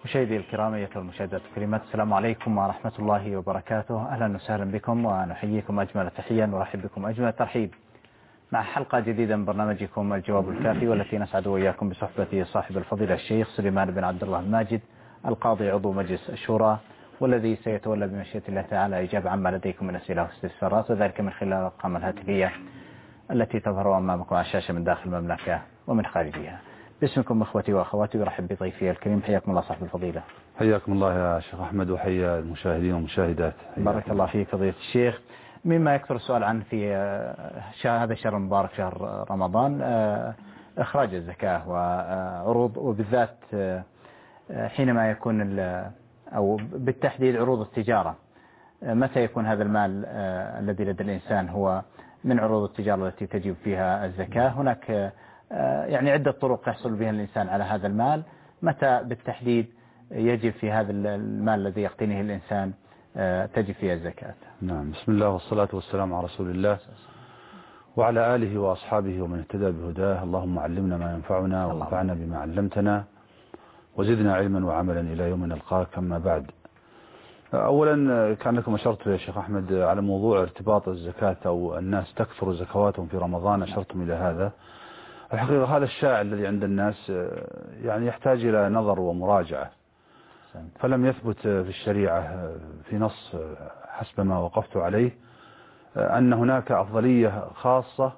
مشاهدي الكرام أيها المشاهدات الكريمات، السلام عليكم ورحمة الله وبركاته. أهلا وسهلا بكم ونحييكم أجمل تحية ونرحب بكم أجمل الترحيب مع حلقة جديدة من برنامجكم الجواب الكافي، والتي نسعد وإياكم بصحبة صاحب الفضيلة الشيخ سليمان بن عبد الله الماجد القاضي عضو مجلس الشورى، والذي سيتولى بمشيئة الله تعالى إجابة عما لديكم من أسئلة واستفسارات، وذلك من خلال الأرقام الهاتفية التي تظهر أمامكم على الشاشة من داخل المملكة ومن خارجها. باسمكم اخوتي واخواتي ارحب بضيفي الكريم، حياكم الله صاحب الفضيلة. حياكم الله يا شيخ احمد، وحيا المشاهدين والمشاهدات. بارك الله فيك فضيلة الشيخ. مما يكثر السؤال عنه في هذا الشهر المبارك شهر رمضان اخراج الزكاة وعروض، وبالذات حينما يكون او بالتحديد عروض التجارة، متى يكون هذا المال الذي لدى الانسان هو من عروض التجارة التي تجب فيها الزكاة؟ هناك يعني عدة طرق يحصل بها الإنسان على هذا المال، متى بالتحديد يجب في هذا المال الذي يقتنيه الإنسان تجب فيها الزكاة؟ نعم، بسم الله والصلاة والسلام على رسول الله وعلى آله وأصحابه ومن اهتدى بهداه. اللهم علمنا ما ينفعنا وانفعنا بما علمتنا وزدنا علما وعملا إلى يوم نلقاك. أما بعد، أولا كان لكم أشرت يا شيخ أحمد على موضوع ارتباط الزكاة أو الناس تكثر زكواتهم في رمضان، أشرتم إلى هذا. الحقيقة هذا الشائع الذي عند الناس يعني يحتاج إلى نظر ومراجعة، فلم يثبت في الشريعة في نص حسب ما وقفت عليه أن هناك أفضلية خاصة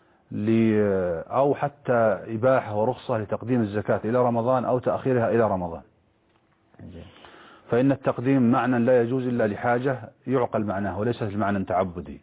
أو حتى إباحة ورخصة لتقديم الزكاة إلى رمضان أو تأخيرها إلى رمضان. فإن التقديم معنى لا يجوز إلا لحاجة يعقل معناه وليس المعنى تعبدي.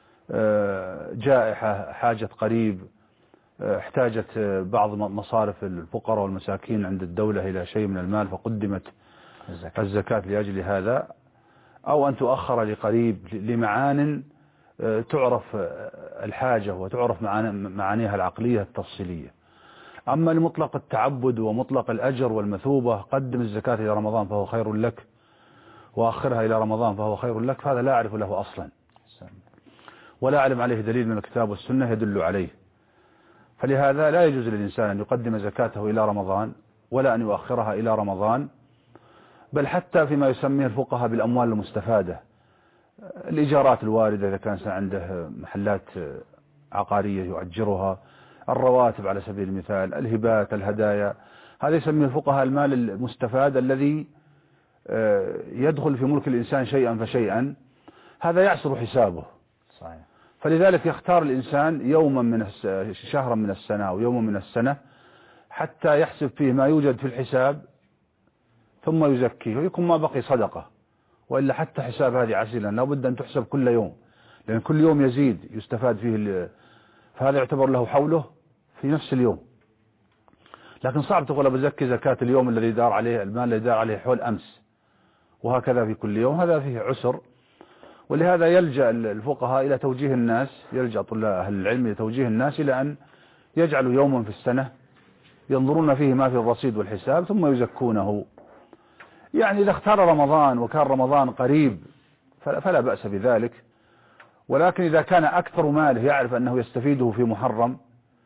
جائحة، حاجة قريب، احتاجت بعض مصارف الفقراء والمساكين عند الدولة إلى شيء من المال فقدمت الزكاة لأجل هذا، أو أن تؤخر لقريب لمعان تعرف الحاجة وتعرف معانيها العقلية التفصيلية. أما لمطلق التعبد ومطلق الأجر والمثوبة، قدم الزكاة إلى رمضان فهو خير لك وأخرها إلى رمضان فهو خير لك، فهذا لا أعرف له أصلا ولا أعلم عليه دليل من الكتاب والسنة يدل عليه. فلهذا لا يجوز للإنسان أن يقدم زكاته إلى رمضان ولا أن يؤخرها إلى رمضان، بل حتى فيما يسميه الفقهاء بالأموال المستفادة، الإيجارات الواردة إذا كان عنده محلات عقارية يؤجرها، الرواتب على سبيل المثال، الهبات، الهدايا، هذا يسميه الفقهاء المال المستفاد الذي يدخل في ملك الإنسان شيئا فشيئا، هذا يعسر حسابه. صحيح. فلذلك يختار الإنسان يوما من شهرا من السنة أو يوما من السنة حتى يحسب فيه ما يوجد في الحساب ثم يزكيه ويكون ما بقي صدقة، وإلا حتى حساب هذه عسيلا لا بد أن تحسب كل يوم، لأن كل يوم يزيد يستفاد فيه، فهذا يعتبر له حوله في نفس اليوم. لكن صعب تقول بزكي زكاة اليوم الذي دار عليه المال الذي دار عليه حول أمس، وهكذا في كل يوم، هذا فيه عسر. ولهذا يلجأ الفقهاء إلى توجيه الناس، يلجأ طلاب أهل العلم إلى توجيه الناس إلى أن يجعلوا يوما في السنة ينظرون فيه ما في الرصيد والحساب ثم يزكونه. يعني إذا اختار رمضان وكان رمضان قريب فلا بأس بذلك، ولكن إذا كان أكثر ماله يعرف أنه يستفيده في محرم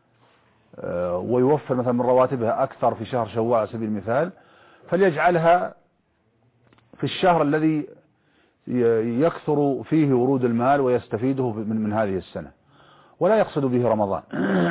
ويوفر مثلا من رواتبها أكثر في شهر شوال على سبيل المثال، فليجعلها في الشهر الذي يكثر فيه ورود المال ويستفيده من هذه السنة، ولا يقصد به رمضان.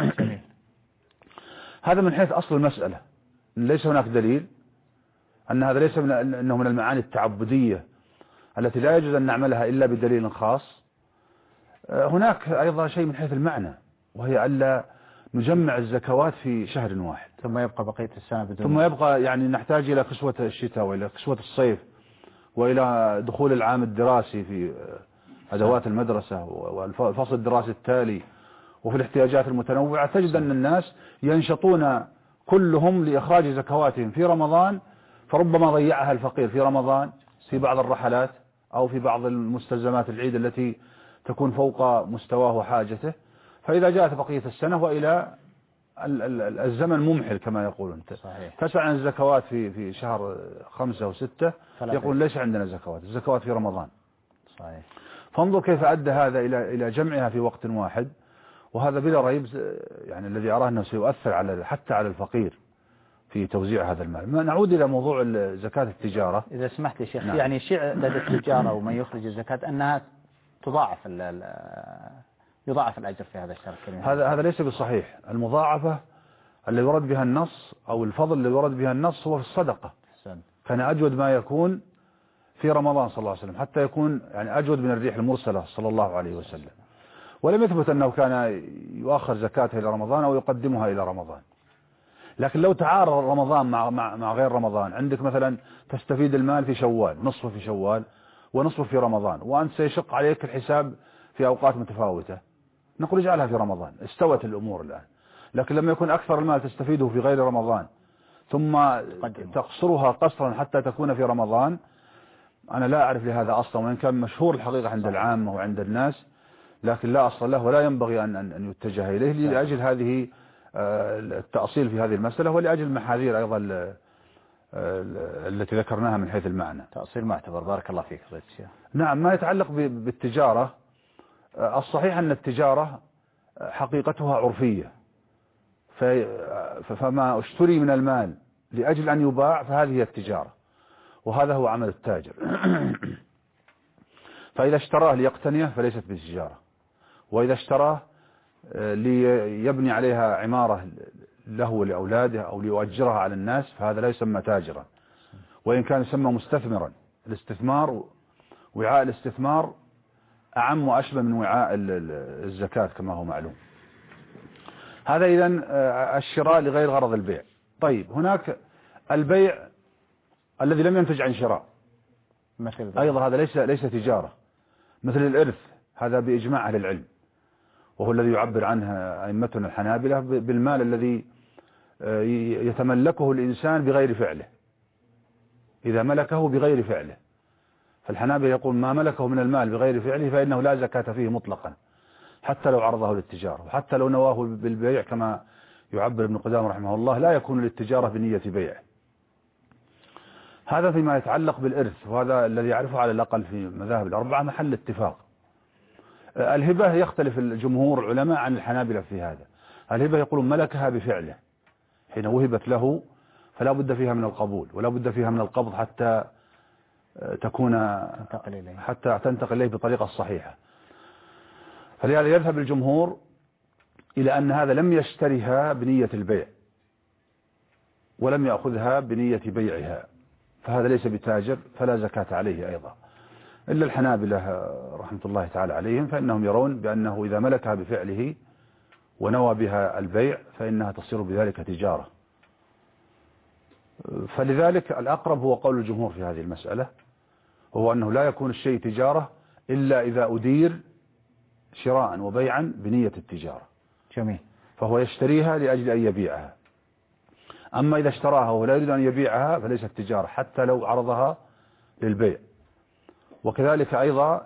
هذا من حيث أصل المسألة، ليس هناك دليل أن هذا ليس أنه من المعاني التعبدية التي لا يجوز أن نعملها إلا بدليل خاص. هناك أيضا شيء من حيث المعنى، وهي ألا نجمع الزكوات في شهر واحد ثم يبقى بقية السنة بدون، ثم يبقى يعني نحتاج إلى كسوة الشتاء وإلى كسوة الصيف وإلى دخول العام الدراسي في أدوات المدرسة والفصل الدراسي التالي وفي الاحتياجات المتنوعة. تجد أن الناس ينشطون كلهم لإخراج زكواتهم في رمضان، فربما ضيعها الفقير في رمضان في بعض الرحلات أو في بعض المستلزمات العيد التي تكون فوق مستواه وحاجته، فإذا جاءت بقية السنة وإلى الزمن ممحل كما يقولون، تسعى عن الزكوات في شهر 5 و6 يقول ليس عندنا زكوات، الزكوات في رمضان. صحيح. فانظر كيف أدى هذا إلى جمعها في وقت واحد، وهذا بلا ريب يعني الذي أراه أنه سيؤثر حتى على الفقير، في توزيع هذا المال. ما نعود إلى موضوع زكاة التجارة إذا سمحت يا شيخ. نعم. يعني شيء لدى التجارة ومن يخرج الزكاة أنها تضاعف يضاعف الأجر في هذا الشهر الكريم. هذا ليس بصحيح. المضاعفة اللي ورد بها النص أو الفضل اللي ورد بها النص هو في الصدقة. كان أجود ما يكون في رمضان صلى الله عليه وسلم، حتى يكون يعني أجود من الريح المرسلة صلى الله عليه وسلم. ولم يثبت أنه كان يؤخر زكاته إلى رمضان أو يقدمها إلى رمضان. لكن لو تعارض رمضان مع غير رمضان، عندك مثلا تستفيد المال في شوال، نصفه في شوال ونصفه في رمضان، وأنت سيشق عليك الحساب في أوقات متفاوتة، نقول اجعلها في رمضان، استوت الأمور الآن. لكن لما يكون أكثر المال تستفيده في غير رمضان ثم تقصرها قصرا حتى تكون في رمضان، أنا لا أعرف لهذا أصلا، وإن كان مشهور الحقيقة عند العامة وعند الناس، لكن لا أصل له ولا ينبغي أن يتجه إليه لأجل هذه التأصيل في هذه المسألة، ولأجل المحاذير أيضا التي ذكرناها من حيث المعنى. تأصيل معتبر. بارك الله فيك. نعم. ما يتعلق بالتجارة، الصحيح أن التجارة حقيقتها عرفية، فما اشتري من المال لأجل أن يباع فهذه هي التجارة، وهذا هو عمل التاجر. فإذا اشتراه ليقتنيه فليست بالتجارة، وإذا اشتراه ليبني عليها عمارة له ولأولاده أو ليؤجرها على الناس فهذا لا يسمى تاجرا، وإن كان يسمى مستثمرا. الاستثمار، وعاء الاستثمار أعم وأشبه من وعاء الزكاة كما هو معلوم. هذا إذن الشراء لغير غرض البيع. طيب، هناك البيع الذي لم ينتج عن شراء أيضا، هذا ليس تجارة، مثل الإرث، هذا بإجماع أهل العلم، وهو الذي يعبر عنه أئمتنا الحنابلة بالمال الذي يتملكه الإنسان بغير فعله، إذا ملكه بغير فعله. فالحنابلة يقول ما ملكه من المال بغير فعله فإنه لا زكاة فيه مطلقا، حتى لو عرضه للتجارة، وحتى لو نواه بالبيع كما يعبر ابن قدامة رحمه الله، لا يكون للتجارة بنية بيع. هذا فيما يتعلق بالإرث، وهذا الذي يعرفه على الأقل في مذاهب الأربعة محل اتفاق. الهبة يختلف الجمهور العلماء عن الحنابلة في هذا. الهبة يقولون ملكها بفعله، حين وهبت له فلا بد فيها من القبول ولا بد فيها من القبض حتى تنتقل إليه بطريقة صحيحة. فلهذا يذهب الجمهور إلى أن هذا لم يشتريها بنية البيع ولم يأخذها بنية بيعها، فهذا ليس بتاجر فلا زكاة عليه أيضا. إلا الحنابلة رحمة الله تعالى عليهم، فإنهم يرون بأنه إذا ملكها بفعله ونوى بها البيع فإنها تصير بذلك تجارة. فلذلك الأقرب هو قول الجمهور في هذه المسألة، هو أنه لا يكون الشيء تجارة إلا إذا أدير شراء وبيعا بنية التجارة. جميل. فهو يشتريها لأجل أن يبيعها. أما إذا اشتراها ولا يريد أن يبيعها فليست تجارة حتى لو عرضها للبيع. وكذلك أيضا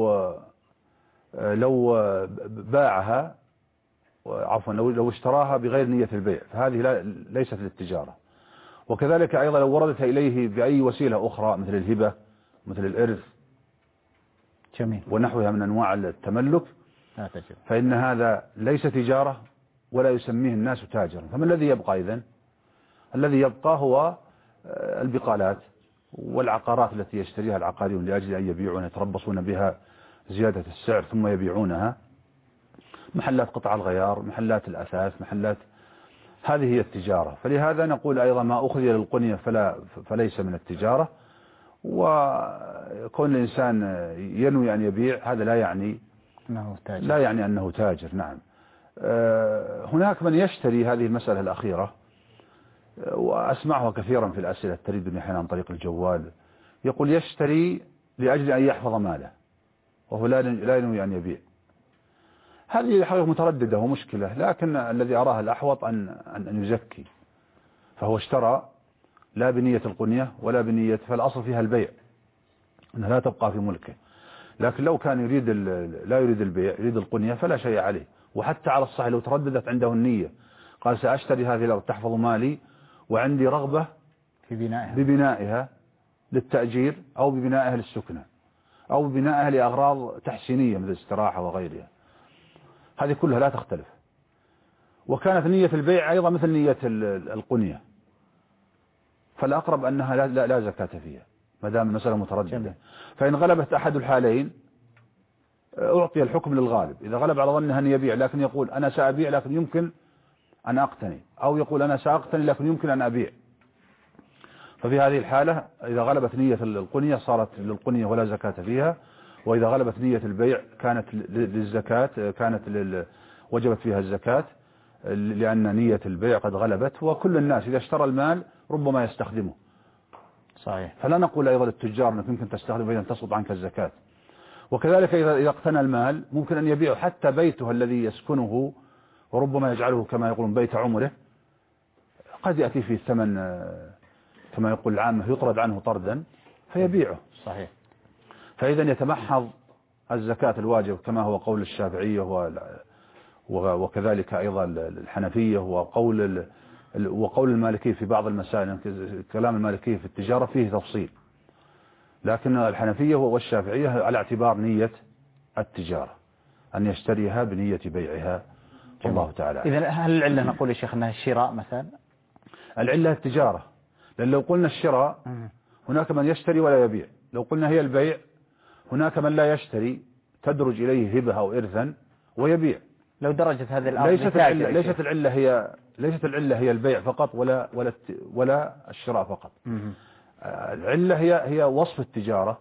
لو باعها، عفوا لو اشتراها بغير نية البيع فهذه ليست للتجارة. وكذلك أيضا لو وردت إليه بأي وسيلة أخرى مثل الهبة مثل الإرث جميل ونحوها من أنواع التملك فإن هذا ليس تجارة ولا يسميه الناس تاجرا. فما الذي يبقى إذن؟ الذي يبقى هو البقالات والعقارات التي يشتريها العقاريون لأجل أن يبيعون، يتربصون بها زيادة السعر ثم يبيعونها، محلات قطع الغيار، محلات الأثاث، محلات، هذه هي التجارة. فلهذا نقول أيضا ما أخذ للقنية فليس من التجارة. وكون الإنسان ينوي أن يبيع هذا لا يعني أنه تاجر. نعم. هناك من يشتري هذه المسألة الأخيرة، وأسمعها كثيرا في الأسئلة تريدني أحيانا عن طريق الجوال، يقول يشتري لأجل أن يحفظ ماله وهو لا ينوي أن يبيع. هذه حقيقة مترددة ومشكلة، لكن الذي أراه الأحوط أن يزكي. فهو اشترى لا بنية القنية ولا بنية، فالأصل فيها البيع أنها لا تبقى في ملكه. لكن لو كان لا يريد البيع، يريد القنية، فلا شيء عليه. وحتى على الصحيح لو ترددت عنده النية، قال سأشتري هذه الأرض تحفظ مالي وعندي رغبة ببنائها للتأجير أو ببنائها للسكنة أو ببنائها لأغراض تحسينية مثل الاستراحة وغيرها، هذه كلها لا تختلف. وكانت نية البيع أيضا مثل نية القنية، فالأقرب أنها لا زكاة فيها ما دام المسألة مترددة. فإن غلبت أحد الحالين أعطي الحكم للغالب. إذا غلب على ظنها أن يبيع لكن يقول أنا سأبيع لكن يمكن أن أقتني، أو يقول أنا سأقتني لكن يمكن أن أبيع، ففي هذه الحالة إذا غلبت نية القنية صارت للقنية ولا زكاة فيها، وإذا غلبت نية البيع كانت للزكاة، وجبت فيها الزكاة لأن نية البيع قد غلبت. وكل الناس إذا اشترى المال ربما يستخدمه. صحيح. فلا نقول أيضا للتجار أنك يمكن تستخدمه إذا تسقط عنك الزكاة. وكذلك إذا اقتنى المال ممكن أن يبيع حتى بيته الذي يسكنه، وربما يجعله كما يقولون بيت عمره، قد يأتي فيه الثمن كما يقول العامة يطرد عنه طردا فيبيعه. صحيح. فإذا يتمحض الزكاة الواجب كما هو قول الشافعية وكذلك أيضا الحنفية وقول المالكية في بعض المسائل. كلام المالكية في التجارة فيه تفصيل، لكن الحنفية والشافعية على اعتبار نية التجارة أن يشتريها بنية بيعها. الله تعالى. إذا هل العلة نقول يا شيخ أنها الشراء مثلا؟ العلة التجارة، لأن لو قلنا الشراء هناك من يشتري ولا يبيع، لو قلنا هي البيع هناك من لا يشتري تدرج إليه هبة أو إرثا ويبيع. لو درجت هذه الأرض ليست العلة هي البيع فقط ولا الشراء فقط. العلة هي وصف التجارة،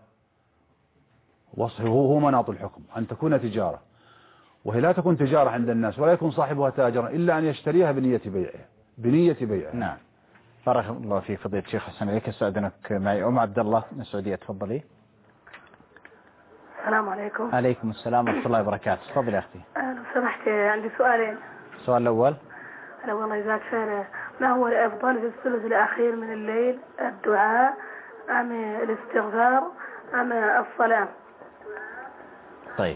هو مناط الحكم أن تكون تجارة، وهي لا تكون تجارة عند الناس ولا يكون صاحبها تاجرا إلا أن يشتريها بنية بيعها. نعم. بارك الله فيك فضيلة الشيخ. حسن عليك. استأذنك معي أم عبد الله من السعودية. تفضلي. السلام عليكم. عليكم السلام ورحمة الله وبركاته. تفضلي يا أختي. لو سمحت عندي سؤالين. السؤال الأول. الله يجزاك خير، ما هو الأفضل في الثلث الأخير من الليل، الدعاء أم الاستغفار أم الصلاة؟ طيب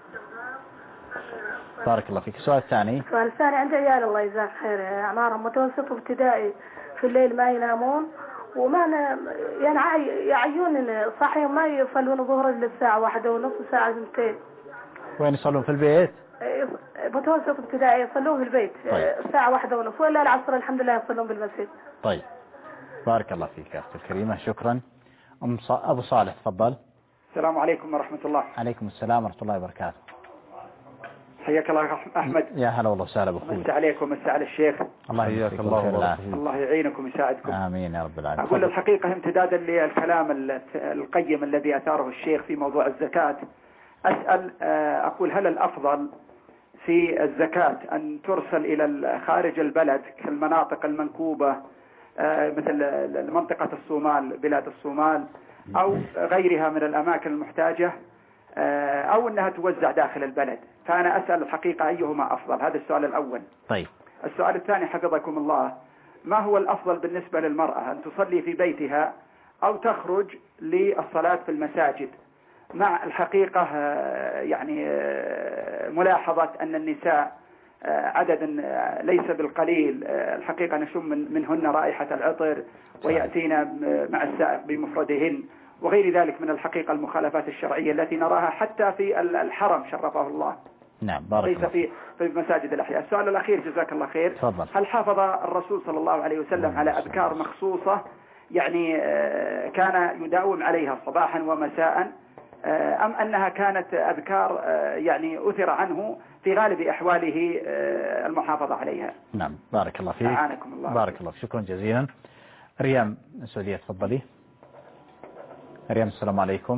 بارك الله فيك. السؤال الثاني. السؤال الثاني عندي عيال الله يجزاك خير أعمارهم متوسط وابتدائي، في الليل ما ينامون وما يعني يعيون صاحيهم ما يصلون الظهر إلا الساعة 1:30 ساعة 2. وين يصلون في البيت؟ متوسط ابتدائي يصلون في البيت. طيب. الساعة 1:30 ولا العصر الحمد لله يصلون بالمسجد. طيب بارك الله فيك يا أختي الكريمة. شكرا. أبو صالح تفضل. السلام عليكم ورحمة الله. عليكم السلام ورحمة الله وبركاته. حياك الله أحمد. يا هلا والله وسهلا بأخوي. مساء عليكم ومساء على الشيخ. الله يحييك الله يعينكم ويساعدكم. آمين يا رب العالمين. أقول الحقيقة امتدادا للكلام القيم الذي أثاره الشيخ في موضوع الزكاة، أسأل أقول هل الأفضل في الزكاة أن ترسل إلى خارج البلد كالمناطق المنكوبة مثل منطقة الصومال، بلاد الصومال أو غيرها من الأماكن المحتاجة، أو أنها توزع داخل البلد؟ فأنا أسأل الحقيقة أيهما أفضل. هذا السؤال الأول. طيب. السؤال الثاني حفظكم الله، ما هو الأفضل بالنسبة للمرأة، أن تصلي في بيتها أو تخرج للصلاة في المساجد؟ مع الحقيقة يعني ملاحظة أن النساء عدد ليس بالقليل، الحقيقة نشم منهن رائحة العطر ويأتينا مع السائق بمفردهن وغير ذلك من الحقيقة المخالفات الشرعية التي نراها حتى في الحرم شرفه الله. نعم بارك ليس الله. في مساجد الأحياء. السؤال الأخير جزاك الله خير. تفضل. هل حافظ الرسول صلى الله عليه وسلم على أذكار مخصوصة يعني كان يداوم عليها صباحا ومساء، أم أنها كانت أذكار يعني أثر عنه في غالب أحواله المحافظة عليها؟ نعم بارك الله فيك. أعانكم الله. بارك الله. شكرا جزيلا. ريم السعودية تفضلي. ريم السلام عليكم.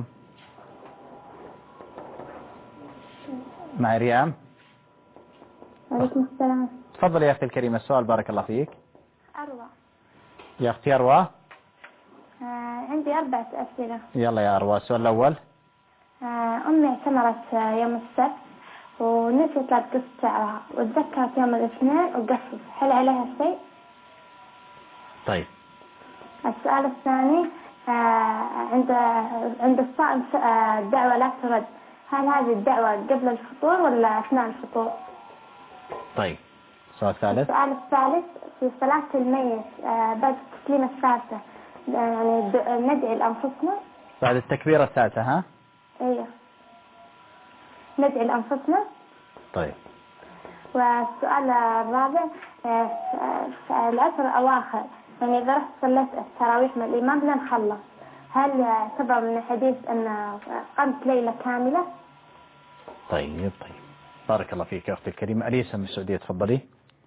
مع ريم. عليكم السلام. تفضلي يا أختي الكريمة. السؤال بارك الله فيك. أروى. يا أختي أروى. عندي 4 أسئلة. يلا يا أروى. السؤال الأول. أمي اعتمرت يوم السبت ونسيت لا تقص شعرها وتذكرت يوم الاثنين وقصت، هل عليها شيء؟ طيب. السؤال الثاني، عند الصائم الدعوة لا ترد، هل هذه الدعوة قبل الفطور ولا أثناء الفطور؟ طيب. السؤال الثالث. السؤال الثالث، في صلاة الميت بعد التسليمة الثالثة يعني ندعي لأنفسنا بعد التكبيرة الثالثة ها؟ ايوه ندعي لأنفسنا. طيب. والسؤال الرابع، في العشر الأواخر يعني إذا رحت صليت التراويح مع الإمام لن خلص، هل يعتبر من الحديث أن قمت ليلة كاملة؟ طيب بارك الله فيك يا أختي الكريمة. أليسا من السعودية تفضلي.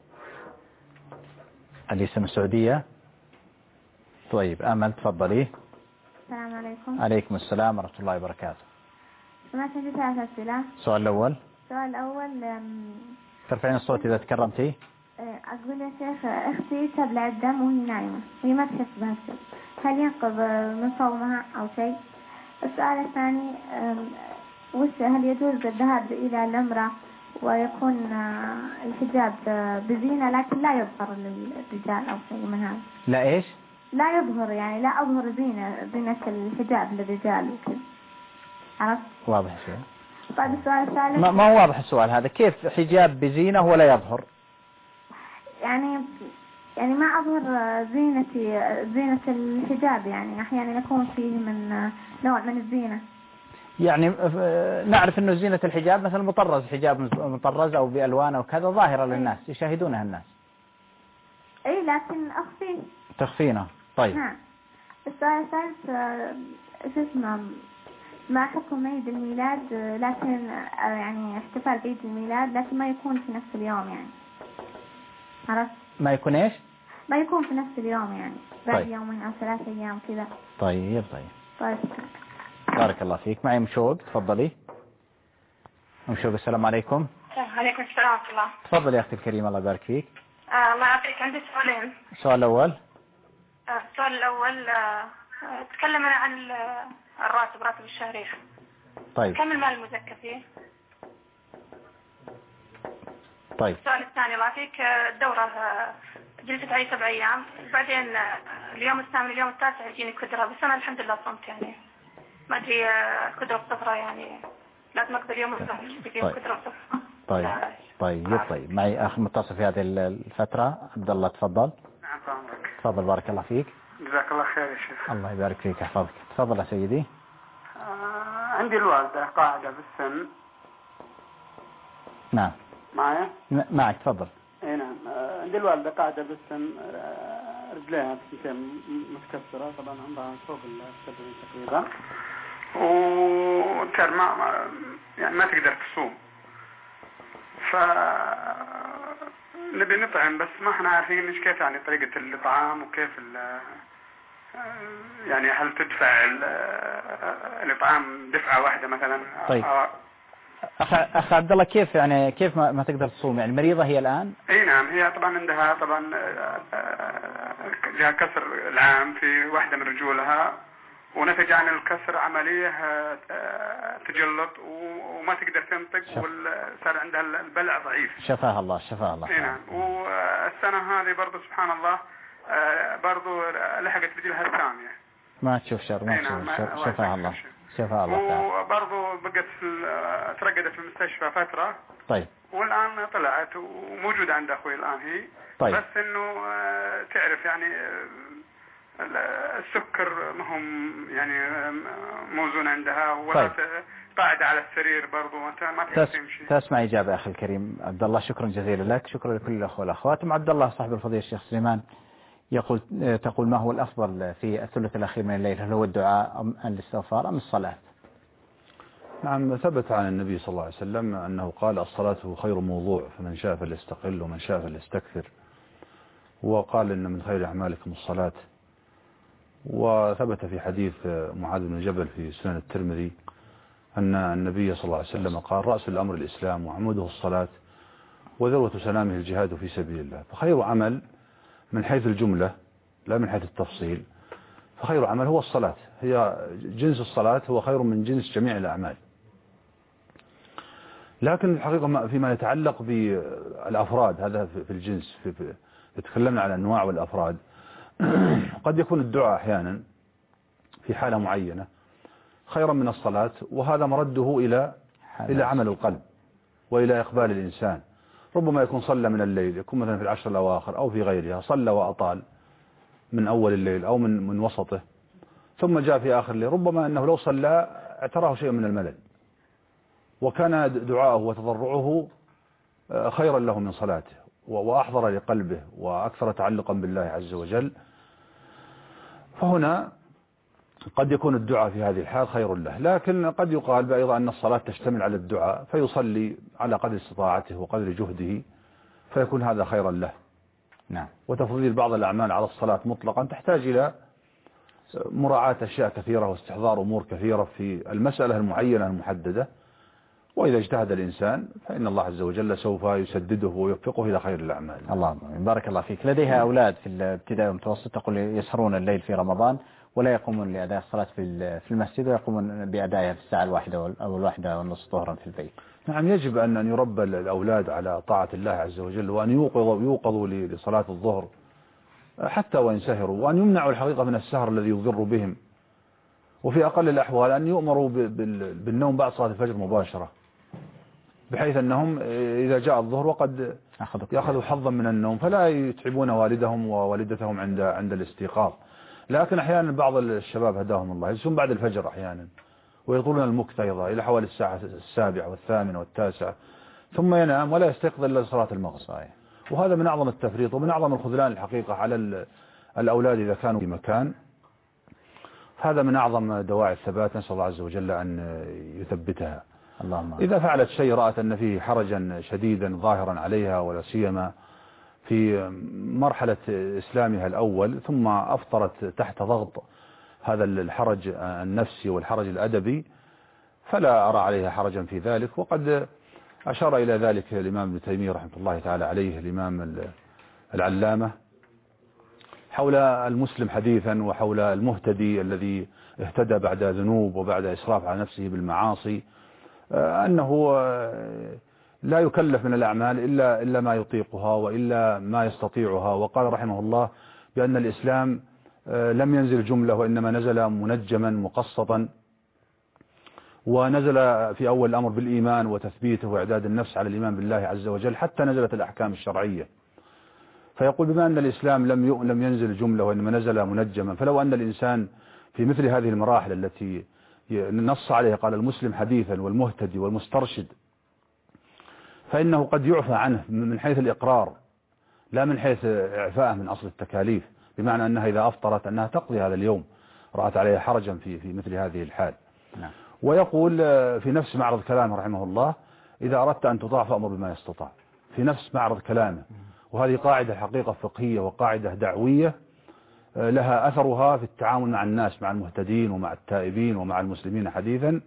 أليسا من السعودية. طيب آمل تفضلي. السلام عليكم. عليكم السلام ورحمة الله وبركاته. سمعت عندي 3 أسئلة. السؤال الأول. السؤال الأول ترفعين الصوت إذا تكرمتي. أقول يا شيخ أختي تبلع الدم وهي نايمة وهي ما تحس بهالشيء، هل ينقض من صومها أو شيء؟ السؤال الثاني هل يجوز الذهاب إلى العمرة ويكون الحجاب بزينة لكن لا يظهر للرجال أو شيء من هذا؟ لا إيش؟ لا يظهر، يعني لا أظهر زينة الحجاب للرجال وكذا. عرفت؟ واضح شيء. طيب السؤال الثالث. ما هو واضح السؤال هذا، كيف حجاب بزينة ولا يظهر؟ يعني ما أظهر زينة الحجاب، يعني أحيانا يكون فيه من نوع من الزينة. يعني نعرف أنه زينة الحجاب مثلا مطرز، حجاب مطرز أو بألوان أو كذا ظاهرة للناس يشاهدونها الناس. أي لكن تخفينه. طيب. نعم. السؤال الثالث شو اسمه، ما حكم عيد الميلاد لكن يعني احتفال بعيد الميلاد لكن ما يكون في نفس اليوم، يعني عرفت؟ ما يكون إيش؟ ما يكون في نفس اليوم، يعني بعد طيب. يومين أو 3 أيام كذا. طيب طيب بارك الله فيك. معي مشوق تفضلي. مشوق السلام عليكم. عليكم السلام ورحمة الله. تفضلي يا أختي الكريمة الله يبارك فيك. الله يعطيك. عندي سؤالين. السؤال الأول. السؤال الأول تكلمنا عن راتب الشهري. طيب. كم المال المزكى فيه؟ طيب. السؤال الثاني الله يعطيك، الدورة جلست علي 7 أيام، بعدين اليوم الثامن اليوم التاسع يجيني كدرة، بس أنا الحمد لله صمت، يعني ما أدري كدرة بصفرة، يعني لازم أقبل يوم الظهر يوم كدرة بصفرة. طيب معي أخ متصل في هذه الفترة. عبد الله تفضل. نعم فهمك. تفضل بارك الله فيك. جزاك الله خير يا شيخ. الله يبارك فيك يحفظك. تفضل يا سيدي. عندي الوالدة قاعدة بالسن. نعم معي. معك تفضل. اي نعم. عندي الوالدة قاعدة بالسن، رجليها متكسرة، طبعا عمرها فوق 70 تقريبا، وتر ما تقدر تصوم، نبي نطعم بس ما احنا عارفين ايش كيف يعني طريقة الإطعام وكيف يعني هل تدفع الإطعام دفعة واحدة مثلا؟ طيب أخ عبد الله، كيف ما تقدر تصوم؟ يعني مريضة هي الآن؟ اي نعم، هي طبعا عندها جاء كسر العام في واحدة من رجولها، ونتج عن الكسر عملية تجلط وما تقدر تنطق، وصار عندها البلع ضعيف. شفاها الله. اي نعم. والسنة هذه برضو سبحان الله برضو لحقت رجلها الثانية. ما تشوف شر. شفاها الله. وبرضو بقت ترقدت في المستشفى فترة. طيب. والآن طلعت وموجودة عند أخوي الآن هي. طيب. بس إنه تعرف يعني السكر مهم يعني موزون عندها، ولا قاعدة على السرير برضو ما تقدر تمشي. تسمع إجابة أخي الكريم عبد الله. شكرا جزيلا لك. شكرا لكل الأخوة والأخوات. عبد الله صاحب الفضيلة الشيخ سليمان تقول ما هو الأفضل في الثلث الأخير من الليل؟ هل هو الدعاء أم الاستغفار أم الصلاة؟ نعم، ثبت عن النبي صلى الله عليه وسلم أنه قال الصلاة خير موضوع، فمن شاء فليستقل ومن شاء فليستكثر، وقال إن من خير أعمالكم الصلاة. وثبت في حديث معاذ بن جبل في سنن الترمذي أن النبي صلى الله عليه وسلم قال رأس الأمر الإسلام وعموده الصلاة وذروة سنامه الجهاد في سبيل الله. فخير عمل من حيث الجملة لا من حيث التفصيل، فخير عمل هو الصلاة. هي جنس الصلاة هو خير من جنس جميع الأعمال. لكن الحقيقة فيما يتعلق بالأفراد، هذا في الجنس، تكلمنا على الأنواع والأفراد. قد يكون الدعاء أحيانا في حالة معينة خيرا من الصلاة، وهذا مرده إلى عمل القلب وإلى إقبال الإنسان. ربما يكون صلى من الليل، يكون مثلا في العشر الأواخر أو في غيرها صلى وأطال من أول الليل أو من وسطه، ثم جاء في آخر الليل ربما أنه لو صلى اعتراه شيء من الملل، وكان دعاءه وتضرعه خيرا له من صلاته وأحضر لقلبه وأكثر تعلقا بالله عز وجل فهنا قد يكون الدعاء في هذه الحال خير له، لكن قد يقال أيضا أن الصلاة تشتمل على الدعاء، فيصلي على قدر استطاعته وقدر جهده، فيكون هذا خيرا له. نعم. وتفضيل بعض الأعمال على الصلاة مطلقا تحتاج إلى مراعاة أشياء كثيرة واستحضار أمور كثيرة في المسألة المعينة المحددة، وإذا اجتهد الإنسان فإن الله عز وجل سوف يسدده ويوفقه إلى خير الأعمال. اللهم بارك الله فيك. لديها أولاد في الابتدائي والمتوسط تقول يسهرون الليل في رمضان ولا يقومون لأداء الصلاة في المسجد، ويقومون بأدائها في الساعة 1 أو 1:30 ظهرا في البيت. نعم، يجب أن يربى الأولاد على طاعة الله عز وجل، وأن يوقظوا لصلاة الظهر حتى وإن سهروا، وأن يمنعوا الحقيقة من السهر الذي يضر بهم، وفي أقل الأحوال أن يؤمروا بالنوم بعد صلاة الفجر مباشرة، بحيث أنهم إذا جاء الظهر وقد يأخذوا حظا من النوم فلا يتعبون والدهم ووالدتهم عند الاستيقاظ. لكن أحيانا بعض الشباب هداهم الله يجلسون بعد الفجر أحيانا ويطولون المكث أيضا إلى حوالي الساعة 7 و8 و9، ثم ينام ولا يستيقظ إلا لصلاة المغرب. وهذا من أعظم التفريط ومن أعظم الخذلان الحقيقة على الأولاد إذا كانوا في مكان. هذا من أعظم دواعي الثبات، نسأل الله عز وجل أن يثبتها. اللهم. إذا فعلت شيء رأت أن فيه حرجا شديدا ظاهرا عليها، ولا سيما في مرحلة إسلامها الأول، ثم أفطرت تحت ضغط هذا الحرج النفسي والحرج الأدبي، فلا أرى عليها حرجا في ذلك. وقد أشار إلى ذلك الإمام ابن تيمية رحمة الله تعالى عليه، الإمام العلامة، حول المسلم حديثا وحول المهتدي الذي اهتدى بعد ذنوب وبعد إسراف على نفسه بالمعاصي، أنه لا يكلف من الأعمال إلا ما يطيقها وإلا ما يستطيعها. وقال رحمه الله بأن الإسلام لم ينزل جملة، وإنما نزل منجما مقسطا، ونزل في أول الأمر بالإيمان وتثبيته وإعداد النفس على الإيمان بالله عز وجل حتى نزلت الأحكام الشرعية. فيقول بما أن الإسلام لم ينزل جملة وإنما نزل منجما، فلو أن الإنسان في مثل هذه المراحل التي نص عليها، قال المسلم حديثا والمهتدي والمسترشد، فإنه قد يعفى عنه من حيث الإقرار لا من حيث إعفاءه من أصل التكاليف، بمعنى أنها إذا أفطرت أنها تقضي هذا اليوم، رأت عليها حرجا في مثل هذه الحال. نعم. ويقول في نفس معرض كلامه رحمه الله: إذا أردت أن تطاع فأمر بما يستطاع، في نفس معرض كلامه. وهذه قاعدة حقيقة فقهية وقاعدة دعوية لها أثرها في التعامل مع الناس، مع المهتدين ومع التائبين ومع المسلمين حديثا،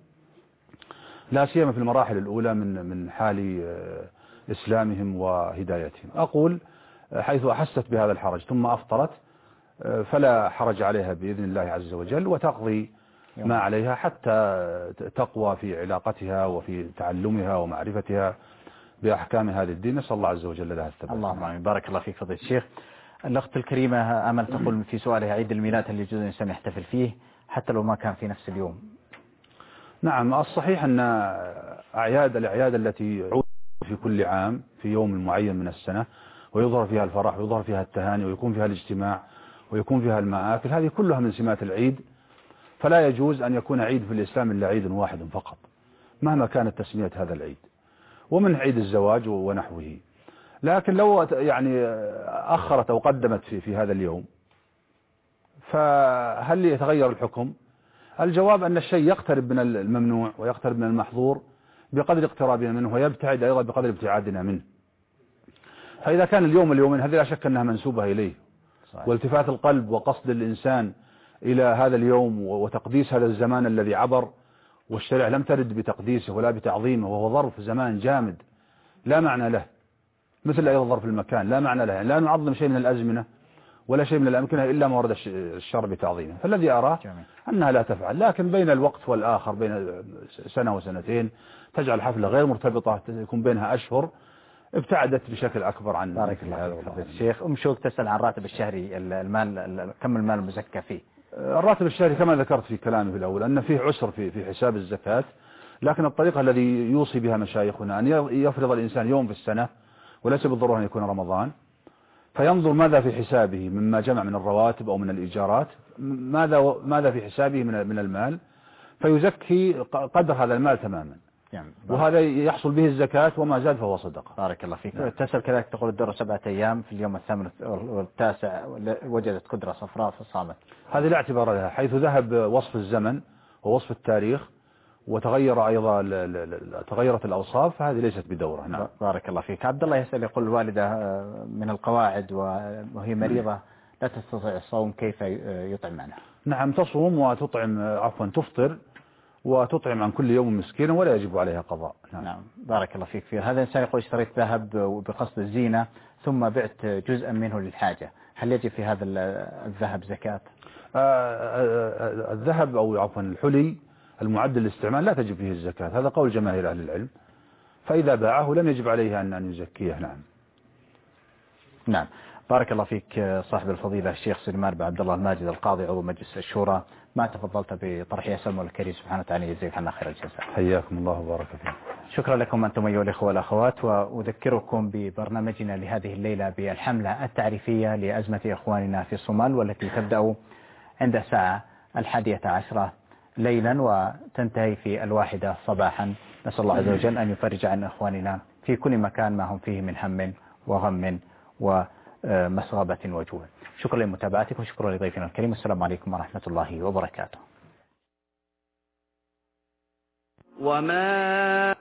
لا سيما في المراحل الأولى من حال إسلامهم وهدايتهم. أقول حيث أحست بهذا الحرج ثم أفطرت فلا حرج عليها بإذن الله عز وجل، وتقضي ما عليها حتى تقوى في علاقتها وفي تعلمها ومعرفتها بأحكام هذا الدين. نسأل الله عز وجل لها الثبات. اللهم آمين. بارك الله فيك فضيلة الشيخ. الأخت الكريمة أمل تقول في سؤالها: عيد الميلاد هل يجوز الإنسان يحتفل فيه حتى لو ما كان في نفس اليوم؟ نعم، الصحيح أن الأعياد التي تعود في كل عام في يوم معين من السنة ويظهر فيها الفرح ويظهر فيها التهاني ويكون فيها الاجتماع ويكون فيها المآكل، هذه كلها من سمات العيد، فلا يجوز أن يكون عيد في الإسلام إلا عيد واحد فقط مهما كانت تسمية هذا العيد، ومن عيد الزواج ونحوه. لكن لو يعني أخرت أو قدمت في هذا اليوم فهل يتغير الحكم؟ الجواب أن الشيء يقترب من الممنوع ويقترب من المحظور بقدر اقترابنا منه، ويبتعد أيضا بقدر ابتعادنا منه. فإذا كان اليومين هذه لا شك أنها منسوبة إليه، والتفات القلب وقصد الإنسان إلى هذا اليوم وتقديس هذا الزمان الذي عبر، والشريعة لم ترد بتقديسه ولا بتعظيمه، وهو ظرف زمان جامد لا معنى له، مثل أيضا ظرف المكان لا معنى له، يعني لا نعظم شيء من الأزمنة ولا شيء من الأمكنة إلا ما ورد الشرع بتعظيمه. فالذي أراه أنها لا تفعل، لكن بين الوقت والآخر بين سنة وسنتين تجعل حفلة غير مرتبطة يكون بينها أشهر، ابتعدت بشكل أكبر عن. بارك الله فيك الشيخ. شوق تسأل عن الراتب الشهري، كم المال المزكى فيه؟ الراتب الشهري كما ذكرت في كلامي في الأول أن فيه عسر في حساب الزكاة، لكن الطريقة الذي يوصي بها مشايخنا أن يفرض الإنسان يوم في السنة، وليس بالضرورة أن يكون رمضان، فينظر ماذا في حسابه مما جمع من الرواتب أو من الإيجارات، ماذا في حسابه من المال، فيزكي قدر هذا المال تماما. وهذا يحصل به الزكاة وما زاد فهو صدقة. بارك الله فيك. تسأل كذلك تقول الدورة 7 أيام في اليوم الثامن والتاسع وجدت كدرة صفراء فصامت. هذه لا اعتبار لها حيث ذهب وصف الزمن ووصف التاريخ وتغير أيضا تغيرت الأوصاف، فهذه ليست بدورة. نعم. بارك الله فيك. عبد الله يسأل يقول الوالدة من القواعد وهي مريضة لا تستطيع الصوم، كيف يطعم عنها؟ نعم تصوم وتطعم تفطر وتطعم عن كل يوم مسكينا ولا يجب عليها قضاء. نعم. بارك الله فيك. هذا إنسان يقول اشتريت ذهب بقصد الزينة ثم بعت جزءا منه للحاجة، هل يجب في هذا الذهب زكاة؟ الذهب أو عفوا الحلي المعد للاستعمال لا تجب فيه الزكاة، هذا قول جماهير أهل العلم، فإذا باعه لم يجب عليه أن يزكيه. نعم. نعم. بارك الله فيك صاحب الفضيلة الشيخ سليمان بن عبد الله الماجد القاضي عضو مجلس الشورى، ما تفضلت بطرح يسأل الكريم سبحانه وتعالى يجزيك عنا خير الجزاء. حياكم الله وبارك فيكم. شكرا لكم أنتم أيها الأخوة والأخوات، وأذكركم ببرنامجنا لهذه الليلة بالحملة التعريفية لأزمة إخواننا في الصومال، والتي تبدأ عند الساعة 11 ليلا وتنتهي في 1 صباحا. نسأل الله عز وجل أن يفرج عن إخواننا في كل مكان ما هم فيه من هم وغم ومسغبة وجوع. شكرا لمتابعتكم، شكرا لضيفنا الكريم، السلام عليكم ورحمة الله وبركاته.